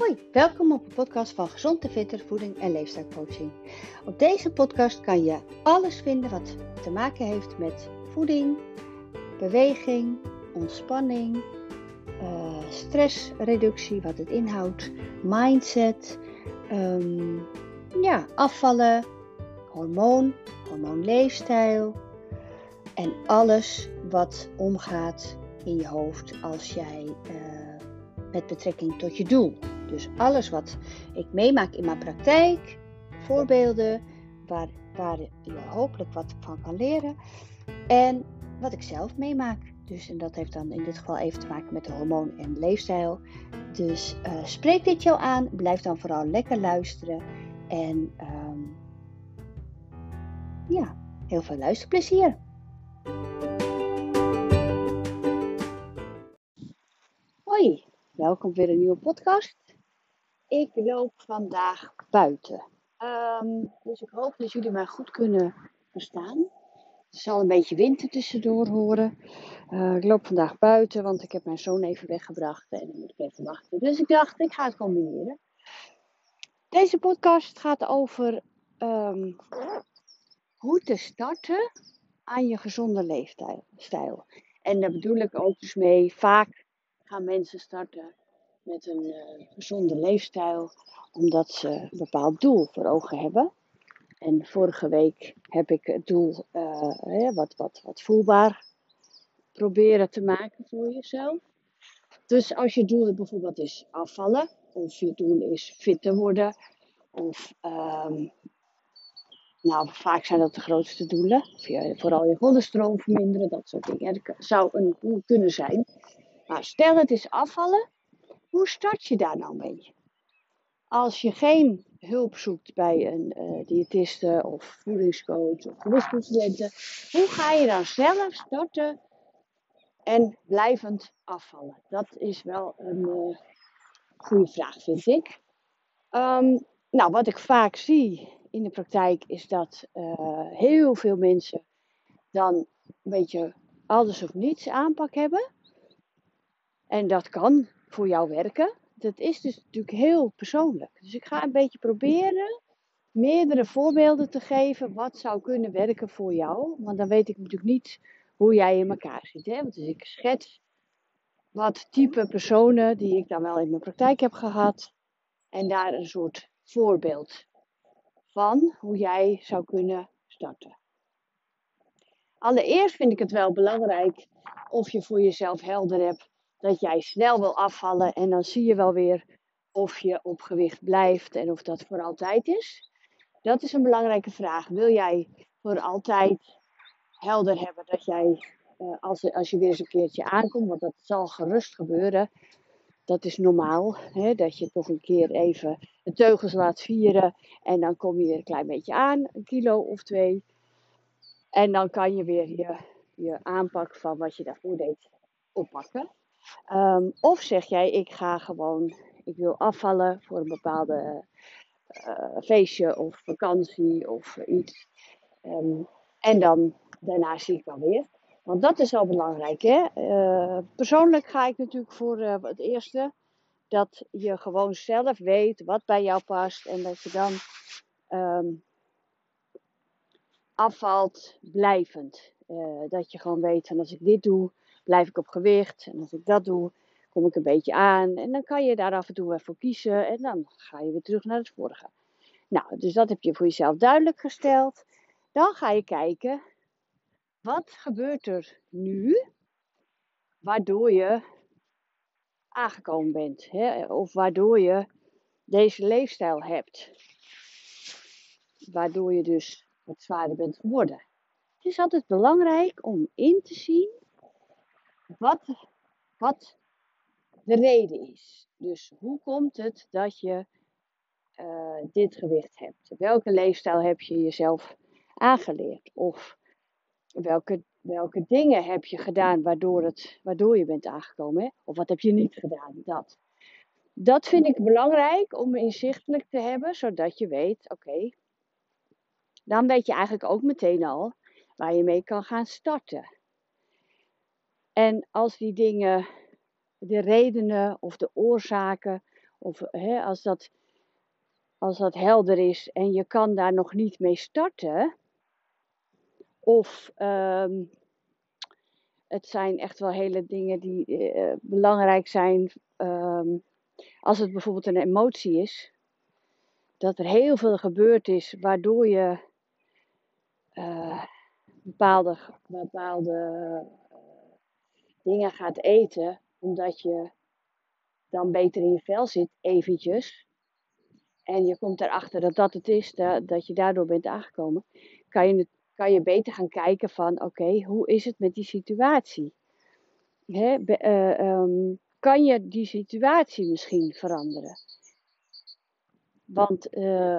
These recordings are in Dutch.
Hoi, welkom op de podcast van Gezond en Fitter Voeding en Leefstijlcoaching. Op deze podcast kan je alles vinden wat te maken heeft met voeding, beweging, ontspanning, stressreductie, wat het inhoudt, mindset, afvallen, hormoonleefstijl en alles wat omgaat in je hoofd als jij met betrekking tot je doel. Dus alles wat ik meemaak in mijn praktijk, voorbeelden waar je hopelijk wat van kan leren en wat ik zelf meemaak. Dus, en dat heeft dan in dit geval even te maken met de hormoon en leefstijl. Dus spreek dit jou aan, blijf dan vooral lekker luisteren en heel veel luisterplezier. Hoi, welkom weer een nieuwe podcast. Ik loop vandaag buiten. Dus ik hoop dat jullie mij goed kunnen verstaan. Er zal een beetje wind er tussendoor horen. Ik loop vandaag buiten, want ik heb mijn zoon even weggebracht en dan moet ik even wachten. Dus ik dacht, ik ga het combineren. Deze podcast gaat over hoe te starten aan je gezonde leefstijl. En daar bedoel ik ook dus mee, vaak gaan mensen starten met een gezonde leefstijl, omdat ze een bepaald doel voor ogen hebben. En vorige week heb ik het doel wat voelbaar proberen te maken voor jezelf. Dus als je doel bijvoorbeeld is afvallen, of je doel is fit te worden, of vaak zijn dat de grootste doelen. Of vooral je cholesterol verminderen, dat soort dingen. Dat zou een doel kunnen zijn. Maar stel het is afvallen, hoe start je daar nou mee? Als je geen hulp zoekt bij een diëtiste of voedingscoach of gewichtsconsulente, hoe ga je dan zelf starten en blijvend afvallen? Dat is wel een goede vraag, vind ik. Wat ik vaak zie in de praktijk is dat heel veel mensen dan een beetje alles of niets aanpak hebben. En dat kan voor jou werken. Dat is dus natuurlijk heel persoonlijk. Dus ik ga een beetje proberen meerdere voorbeelden te geven wat zou kunnen werken voor jou. Want dan weet ik natuurlijk niet hoe jij in elkaar zit. Hè? Dus ik schets wat type personen die ik dan wel in mijn praktijk heb gehad. En daar een soort voorbeeld van hoe jij zou kunnen starten. Allereerst vind ik het wel belangrijk of je voor jezelf helder hebt dat jij snel wil afvallen. En dan zie je wel weer of je op gewicht blijft en of dat voor altijd is. Dat is een belangrijke vraag. Wil jij voor altijd helder hebben dat jij, als je weer eens een keertje aankomt, want dat zal gerust gebeuren. Dat is normaal, hè, dat je toch een keer even de teugels laat vieren. En dan kom je weer een klein beetje aan, 1 kilo of 2. En dan kan je weer je aanpak van wat je daarvoor deed oppakken. Of zeg jij, ik wil afvallen voor een bepaalde feestje of vakantie of iets. En dan daarna zie ik wel weer. Want dat is wel belangrijk. Hè? Persoonlijk ga ik natuurlijk voor het eerste. Dat je gewoon zelf weet wat bij jou past. En dat je dan afvalt blijvend. Dat je gewoon weet, en als ik dit doe, blijf ik op gewicht. En als ik dat doe, kom ik een beetje aan. En dan kan je daar af en toe even voor kiezen. En dan ga je weer terug naar het vorige. Nou, dus dat heb je voor jezelf duidelijk gesteld. Dan ga je kijken, wat gebeurt er nu, waardoor je aangekomen bent. Hè? Of waardoor je deze leefstijl hebt. Waardoor je dus wat zwaarder bent geworden. Het is altijd belangrijk om in te zien wat de reden is. Dus hoe komt het dat je dit gewicht hebt? Welke leefstijl heb je jezelf aangeleerd? Of welke dingen heb je gedaan waardoor je bent aangekomen? Hè? Of wat heb je niet gedaan? Dat vind ik belangrijk om inzichtelijk te hebben, zodat je weet, oké, dan weet je eigenlijk ook meteen al waar je mee kan gaan starten. En als die dingen, de redenen of de oorzaken Of als dat helder is en je kan daar nog niet mee starten. Of het zijn echt wel hele dingen die belangrijk zijn. Als het bijvoorbeeld een emotie is. Dat er heel veel gebeurd is waardoor je bepaalde dingen gaat eten. Omdat je dan beter in je vel zit eventjes. En je komt erachter dat dat het is, dat je daardoor bent aangekomen. Kan je beter gaan kijken van oké, hoe is het met die situatie? Kan je die situatie misschien veranderen? Want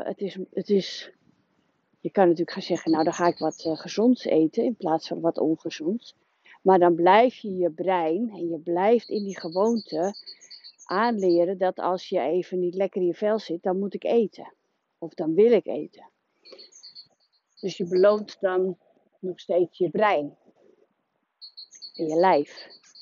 je kan natuurlijk gaan zeggen, nou dan ga ik wat gezonds eten in plaats van wat ongezonds. Maar dan blijf je brein en je blijft in die gewoonte aanleren dat als je even niet lekker in je vel zit, dan moet ik eten. Of dan wil ik eten. Dus je beloont dan nog steeds je brein en je lijf.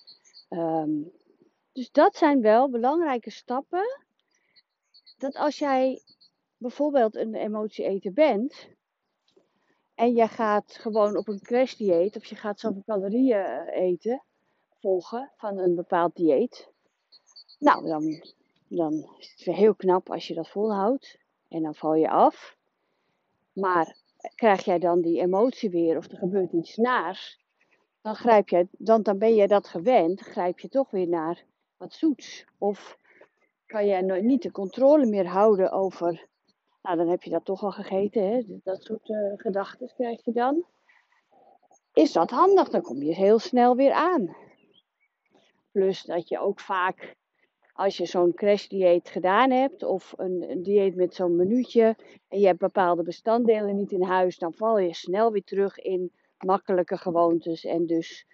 Dus dat zijn wel belangrijke stappen. Dat als jij bijvoorbeeld een emotie eten bent en je gaat gewoon op een crashdieet of je gaat zoveel calorieën volgen van een bepaald dieet. Nou, dan is het weer heel knap als je dat volhoudt en dan val je af. Maar krijg jij dan die emotie weer of er gebeurt iets naars, dan ben je dat gewend, grijp je toch weer naar wat zoets. Of kan jij niet de controle meer houden over, nou dan heb je dat toch al gegeten, hè? Dat soort gedachten krijg je dan. Is dat handig? Dan kom je heel snel weer aan. Plus dat je ook vaak, als je zo'n crashdieet gedaan hebt, of een dieet met zo'n minuutje, en je hebt bepaalde bestanddelen niet in huis, dan val je snel weer terug in makkelijke gewoontes. En dus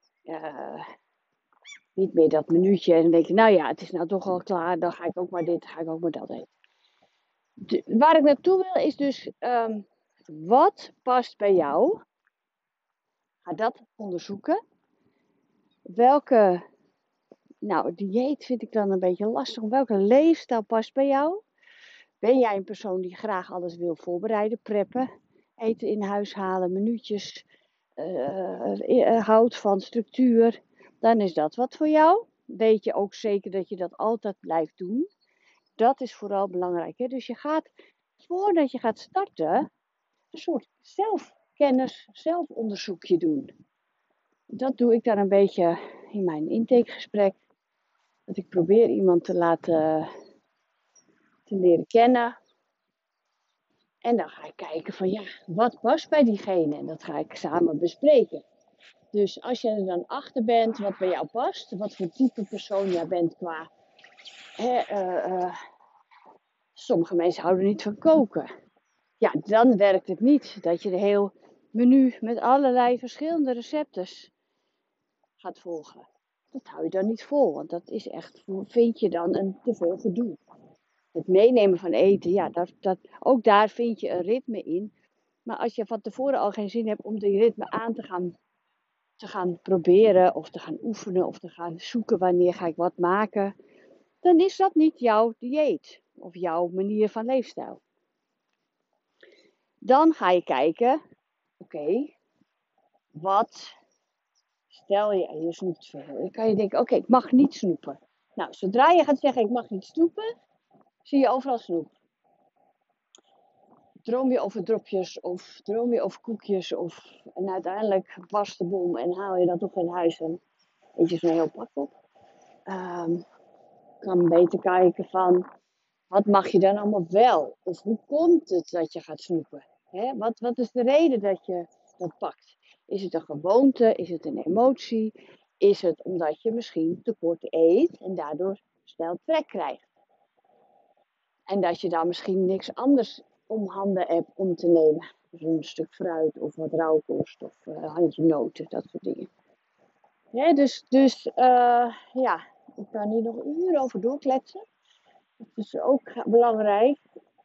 niet meer dat minuutje. En dan denk je, nou ja, het is nou toch al klaar, dan ga ik ook maar dit, dan ga ik ook maar dat eten. Waar ik naartoe wil is dus, wat past bij jou? Ga dat onderzoeken. Welke, nou, dieet vind ik dan een beetje lastig. Welke leefstijl past bij jou? Ben jij een persoon die graag alles wil voorbereiden, preppen, eten in huis halen, minuutjes, houdt van structuur? Dan is dat wat voor jou. Weet je ook zeker dat je dat altijd blijft doen? Dat is vooral belangrijk. Hè? Dus je gaat, voordat je gaat starten, een soort zelfkennis, zelfonderzoekje doen. Dat doe ik dan een beetje in mijn intakegesprek. Dat ik probeer iemand te leren kennen. En dan ga ik kijken van ja, wat past bij diegene? En dat ga ik samen bespreken. Dus als je er dan achter bent wat bij jou past, wat voor type persoon jij bent qua... sommige mensen houden niet van koken. Ja, dan werkt het niet dat je de heel menu met allerlei verschillende recepten gaat volgen. Dat hou je dan niet vol, want dat is echt, vind je dan een te veel gedoe. Het meenemen van eten, ja, ook daar vind je een ritme in. Maar als je van tevoren al geen zin hebt om die ritme aan te gaan proberen, of te gaan oefenen, of te gaan zoeken wanneer ga ik wat maken, dan is dat niet jouw dieet of jouw manier van leefstijl. Dan ga je kijken, oké, stel je snoept veel. Dan kan je denken, oké, ik mag niet snoepen. Nou, zodra je gaat zeggen, ik mag niet snoepen, zie je overal snoep. Droom je over dropjes of droom je over koekjes en uiteindelijk barst de bom en haal je dat toch in huis en eet je zo'n heel pak op. Kan beter kijken van, wat mag je dan allemaal wel? Of hoe komt het dat je gaat snoepen? Wat is de reden dat je dat pakt? Is het een gewoonte? Is het een emotie? Is het omdat je misschien tekort eet en daardoor snel trek krijgt? En dat je dan misschien niks anders om handen hebt om te nemen. Dus een stuk fruit of wat rauwkost of handje noten, dat soort dingen. Ja, ik kan hier nog uren over doorkletsen. Het is ook belangrijk.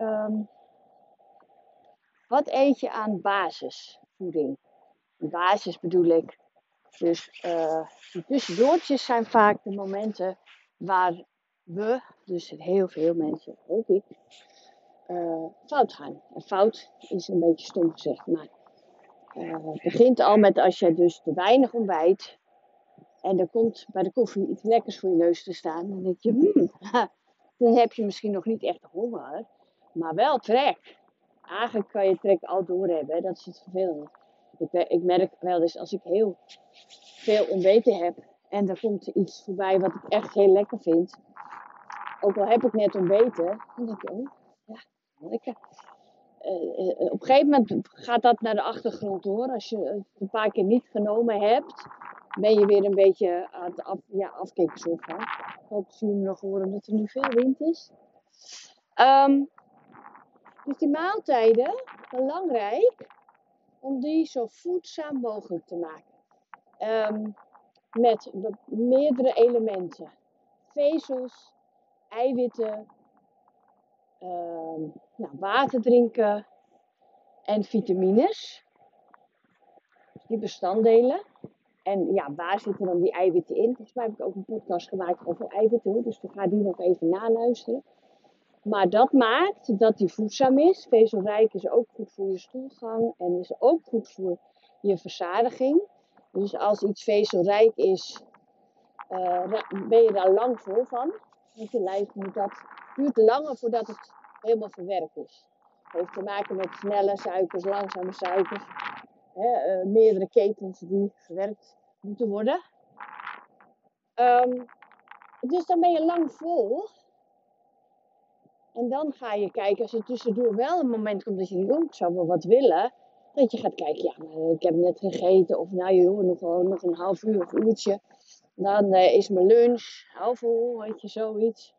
Wat eet je aan basisvoeding? Basis bedoel ik. Dus die tussendoortjes zijn vaak de momenten waar dus heel veel mensen, ook ik, fout gaan. En fout is een beetje stom gezegd, maar het begint al met als je dus te weinig ontbijt en er komt bij de koffie iets lekkers voor je neus te staan, dan denk je, dan heb je misschien nog niet echt honger, maar wel trek. Eigenlijk kan je trek al doorhebben, dat is het vervelende. Ik merk wel eens als ik heel veel ontbeten heb en er komt iets voorbij wat ik echt heel lekker vind, ook al heb ik net ontbeten, dan denk ik, oh ja, lekker. Op een gegeven moment gaat dat naar de achtergrond hoor. Als je het een paar keer niet genomen hebt, ben je weer een beetje aan het afkicken zo van. Ik hoop dat jullie me nog horen omdat er nu veel wind is. Dus die maaltijden, belangrijk om die zo voedzaam mogelijk te maken. Met meerdere elementen. Vezels, eiwitten, water drinken en vitamines. Die bestanddelen. En ja, waar zitten dan die eiwitten in? Volgens mij heb ik ook een podcast gemaakt over eiwitten. Dus dan ga die nog even naluisteren. Maar dat maakt dat die voedzaam is. Vezelrijk is ook goed voor je stoelgang. En is ook goed voor je verzadiging. Dus als iets vezelrijk is, ben je daar lang vol van. Want je lijf duurt langer voordat het helemaal verwerkt is. Het heeft te maken met snelle suikers, langzame suikers. Meerdere ketens die verwerkt moeten worden. Dus dan ben je lang vol. En dan ga je kijken, als er tussendoor wel een moment komt dat je denkt, ik zou wel wat willen. Dat je gaat kijken, ja, maar ik heb net gegeten. Of nou joh, nog een half uur of uurtje. Dan is mijn lunch half vol, weet je, zoiets.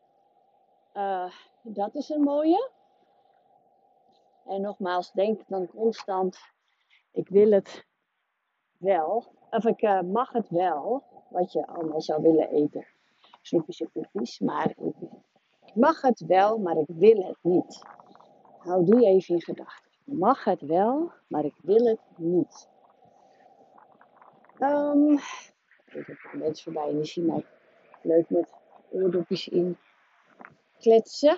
Dat is een mooie. En nogmaals, denk dan constant, ik wil het wel. Of ik mag het wel, wat je allemaal zou willen eten. Snoepjes en koekjes, maar ik mag het wel, maar ik wil het niet. Hou die even in gedachten. Ik mag het wel, maar ik wil het niet. Even een paar mensen voorbij en die zien mij leuk met oordopjes in kletsen.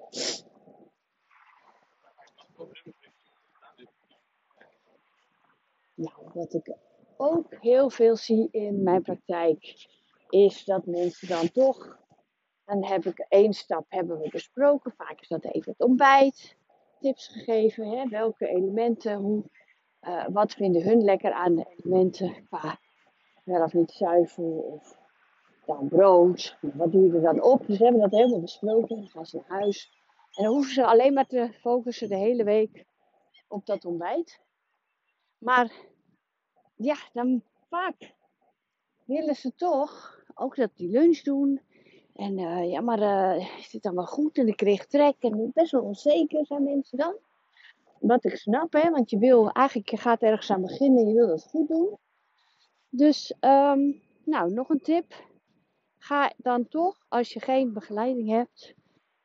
Nou, wat ik ook heel veel zie in mijn praktijk, is dat mensen dan toch, dan heb ik één stap hebben we besproken, vaak is dat even het ontbijt, tips gegeven, hè, welke elementen, wat vinden hun lekker aan de elementen qua wel of niet zuivel of dan brood, wat doe je er dan op? Dus we hebben dat helemaal besproken, dan gaan ze naar huis en dan hoeven ze alleen maar te focussen de hele week op dat ontbijt. Maar ja, dan vaak willen ze toch ook dat die lunch doen. En is dit dan wel goed? En ik kreeg trek en best wel onzeker zijn mensen dan. Wat ik snap, hè, want je gaat ergens aan beginnen, je wil dat goed doen. Dus, nog een tip. Ga dan toch, als je geen begeleiding hebt,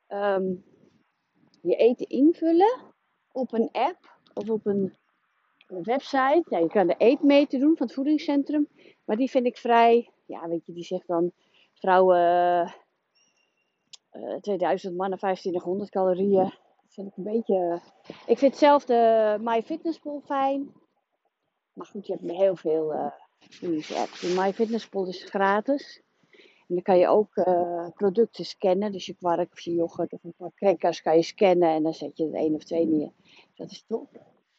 je eten invullen op een app of op een website. Ja, je kan de eetmeter doen van het voedingscentrum. Maar die vind ik vrij, die zegt dan vrouwen 2000, mannen 1500 calorieën. Dat vind ik een beetje. Ik vind zelf de MyFitnessPal fijn. Maar goed, je hebt heel veel voedingsapps. De MyFitnessPal is gratis. En dan kan je ook producten scannen. Dus je kwark of je yoghurt of een paar crackers kan je scannen. En dan zet je er 1 of 2 neer. Dat is top.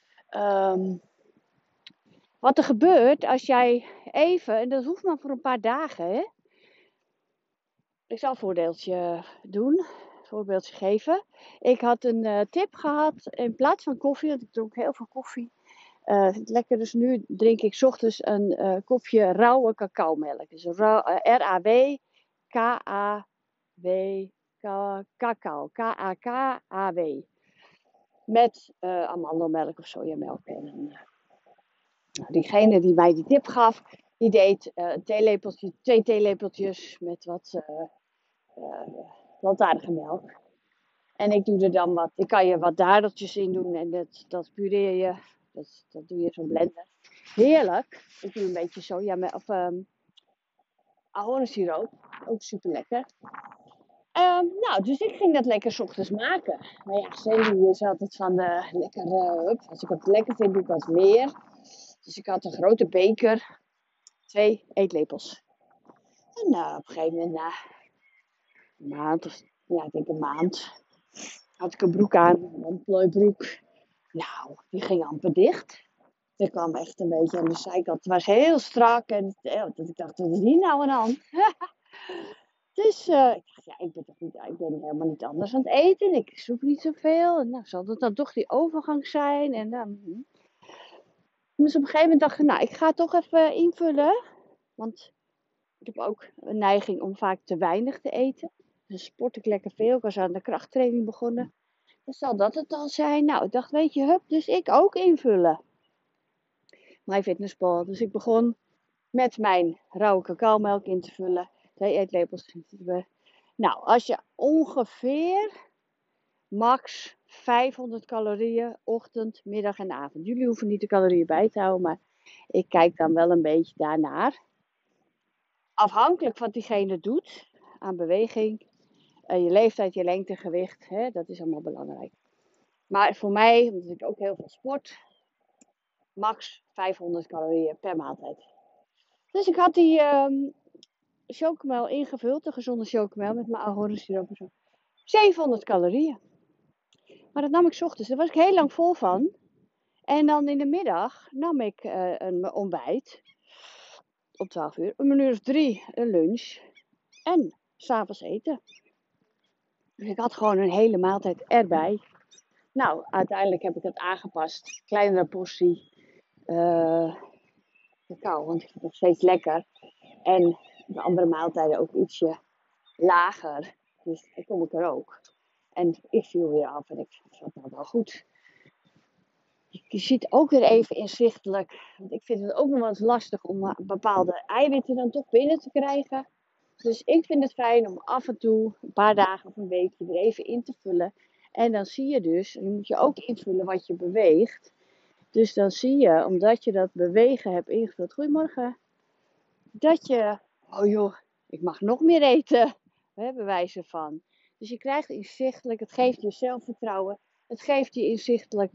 Wat er gebeurt als jij even, en dat hoeft maar voor een paar dagen, hè. Ik zal een voorbeeldje geven. Ik had een tip gehad, in plaats van koffie, want ik dronk heel veel koffie. Lekker, dus nu drink ik 's ochtends een kopje rauwe cacaomelk. Dus R-A-W-K-A-W, cacao, K-A-K-A-W. Met amandelmelk of sojamelk. En diegene die mij die tip gaf, die deed 2 theelepeltjes met wat plantaardige melk. En ik doe er dan wat, ik kan je wat dadeltjes in doen en dat pureer je. Dat doe je in zo'n blender. Heerlijk. Ik doe een beetje soja of ahornsiroop. Ook super lekker. Nou, dus ik ging dat lekker 's ochtends maken. Maar ja, Sandy is altijd van de lekker, als ik het lekker vind, doe ik wat meer. Dus ik had een grote beker, 2 eetlepels. En op een gegeven moment, na een maand, of ja, ik denk een maand, had ik een broek aan, een plooibroek. Nou, die ging amper dicht. Er kwam echt een beetje aan de zijkant. Het was heel strak en dat ik dacht, wat is hier nou aan de hand? Dus ik dacht, ja, ik ben helemaal niet anders aan het eten. Ik zoek niet zoveel. En nou, zal dat dan toch die overgang zijn? En dan, dus op een gegeven moment dacht ik, nou, ik ga het toch even invullen. Want ik heb ook een neiging om vaak te weinig te eten. Dus sport ik lekker veel. Ik was aan de krachttraining begonnen. Dan zal dat het al zijn. Nou, ik dacht, weet je, hup, dus ik ook invullen. MyFitnessPal. Dus ik begon met mijn rauwe cacaomelk in te vullen. 2 eetlepels. Nou, als je ongeveer max 500 calorieën, ochtend, middag en avond. Jullie hoeven niet de calorieën bij te houden, maar ik kijk dan wel een beetje daarnaar. Afhankelijk van wat diegene doet aan beweging, je leeftijd, je lengte, gewicht, dat is allemaal belangrijk. Maar voor mij, omdat ik ook heel veel sport, max 500 calorieën per maaltijd. Dus ik had die chocomel ingevuld, de gezonde chocomel met mijn ahornsiroop en zo. 700 calorieën. Maar dat nam ik 's ochtends, daar was ik heel lang vol van. En dan in de middag nam ik een ontbijt om 12 uur, om 1 uur of 3 een lunch en 's avonds eten. Dus ik had gewoon een hele maaltijd erbij. Nou, uiteindelijk heb ik het aangepast. Kleinere portie cacao, want ik vind het nog steeds lekker. En de andere maaltijden ook ietsje lager. Dus dan kom ik er ook. En ik viel weer af en ik vond het wel goed. Je ziet ook weer even inzichtelijk, want ik vind het ook nog wel eens lastig om bepaalde eiwitten dan toch binnen te krijgen. Dus ik vind het fijn om af en toe, een paar dagen of een weekje, er even in te vullen. En dan zie je dus, je moet je ook invullen wat je beweegt. Dus dan zie je, omdat je dat bewegen hebt ingevuld, goedemorgen, dat je, oh joh, ik mag nog meer eten, bewijzen van. Dus je krijgt inzichtelijk, het geeft je zelfvertrouwen, het geeft je inzichtelijk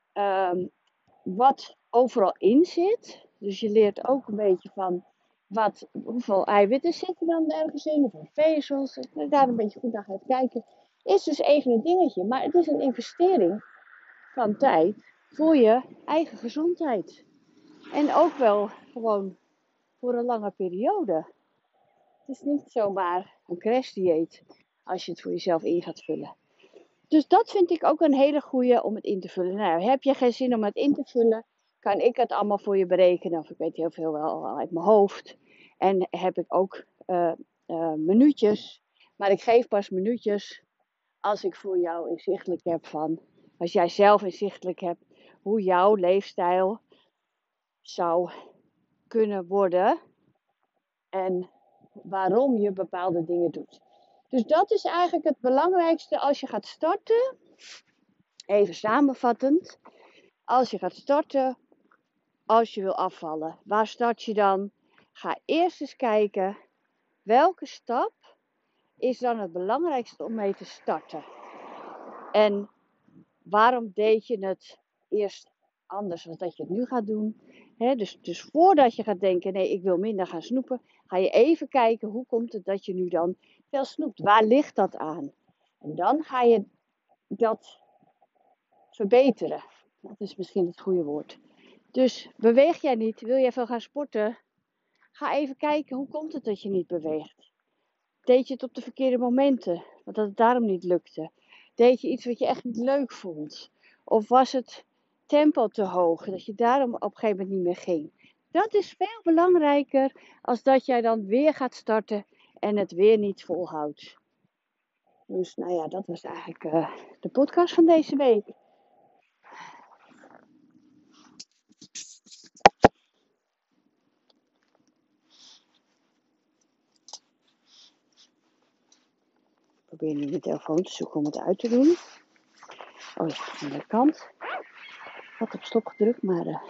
wat overal in zit. Dus je leert ook een beetje van hoeveel eiwitten zitten dan ergens in, hoeveel vezels. Daar een beetje goed naar gaat kijken. Is dus even een dingetje, maar het is een investering van tijd voor je eigen gezondheid. En ook wel gewoon voor een lange periode. Het is niet zomaar een crashdieet als je het voor jezelf in gaat vullen. Dus dat vind ik ook een hele goeie om het in te vullen. Nou, heb je geen zin om het in te vullen, kan ik het allemaal voor je berekenen. Of ik weet heel veel wel uit mijn hoofd. En heb ik ook minuutjes. Maar ik geef pas minuutjes als ik voor jou inzichtelijk heb als jij zelf inzichtelijk hebt hoe jouw leefstijl zou kunnen worden. En waarom je bepaalde dingen doet. Dus dat is eigenlijk het belangrijkste als je gaat starten. Even samenvattend. Als je gaat starten, als je wil afvallen, waar start je dan? Ga eerst eens kijken, welke stap is dan het belangrijkste om mee te starten? En waarom deed je het eerst anders dan dat je het nu gaat doen? Dus voordat je gaat denken, nee, ik wil minder gaan snoepen, ga je even kijken, hoe komt het dat je nu dan veel snoept? Waar ligt dat aan? En dan ga je dat verbeteren. Dat is misschien het goede woord. Dus beweeg jij niet, wil jij veel gaan sporten? Ga even kijken, hoe komt het dat je niet beweegt? Deed je het op de verkeerde momenten, want dat het daarom niet lukte? Deed je iets wat je echt niet leuk vond? Of was het tempo te hoog, dat je daarom op een gegeven moment niet meer ging? Dat is veel belangrijker als dat jij dan weer gaat starten en het weer niet volhoudt. Dus nou ja, dat was eigenlijk de podcast van deze week. Ik probeer nu de telefoon te zoeken om het uit te doen. Oh ja, aan de kant. Ik had op stop gedrukt, maar...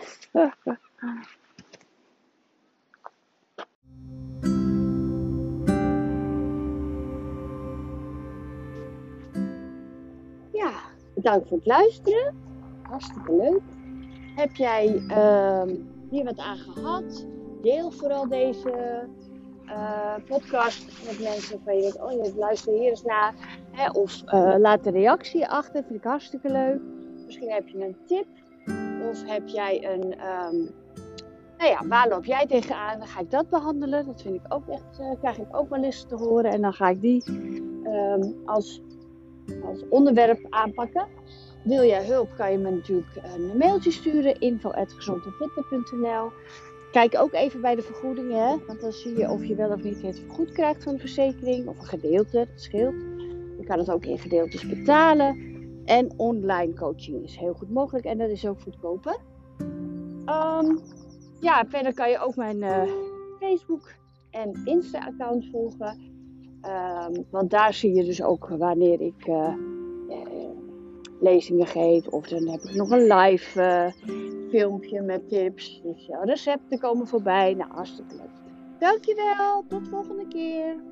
bedankt voor het luisteren. Hartstikke leuk. Heb jij hier wat aan gehad? Deel vooral deze podcast met mensen waarvan je denkt, oh je luister hier eens naar. Hè? Of laat een reactie achter, vind ik hartstikke leuk. Misschien heb je een tip. Of heb jij een, waar loop jij tegenaan? Dan ga ik dat behandelen. Dat vind ik ook echt, krijg ik ook wel eens te horen. En dan ga ik die als onderwerp aanpakken. Wil jij hulp, kan je me natuurlijk een mailtje sturen. info@gezondenfitter.nl. Kijk ook even bij de vergoedingen. Hè? Want dan zie je of je wel of niet het vergoed krijgt van de verzekering. Of een gedeelte, dat scheelt. Je kan het ook in gedeeltes betalen. En online coaching is heel goed mogelijk. En dat is ook goedkoper. Verder kan je ook mijn Facebook en Insta-account volgen. Want daar zie je dus ook wanneer ik lezingen geef. Of dan heb ik nog een live filmpje met tips. Dus recepten komen voorbij. Nou, hartstikke leuk. Dankjewel. Tot volgende keer.